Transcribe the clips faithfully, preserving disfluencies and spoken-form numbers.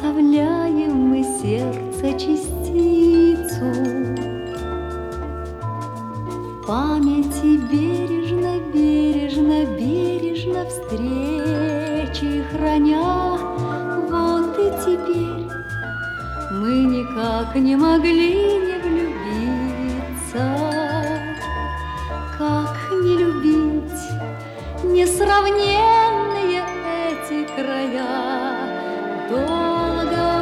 оставляем мы сердце частицу. В памяти бережно, бережно, бережно встречи храня. Вот и теперь мы никак не могли не влюбиться. Как не любить несравненные эти края? Долго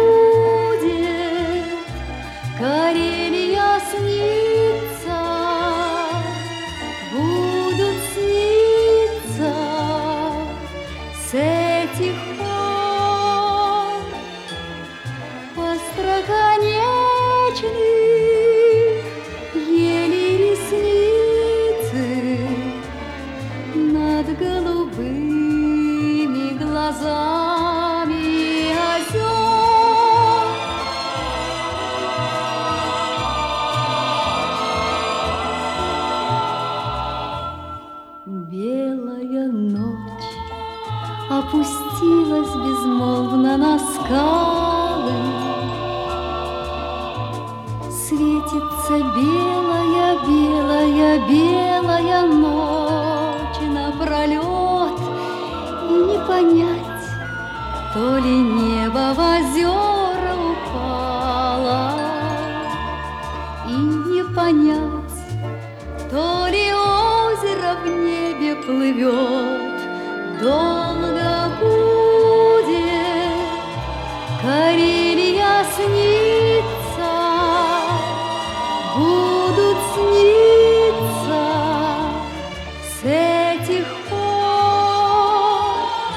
будет Карелия сниться, будут сниться с этих пор остроконечных еле ресницы над голубыми глазами озер. Белая ночь опустилась безмолвно на скалы. Светится белая, белая, белая ночь напролет, и не понять, то ли небо в озера упало, и не понять, то ли озеро в небе плывет. Долго будет Карелия сниться, будут сниться с этих пор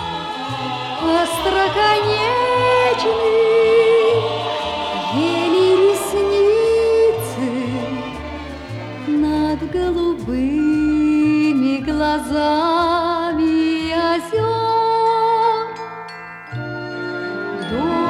остроконечных еле ресницы над голубыми глазами озер.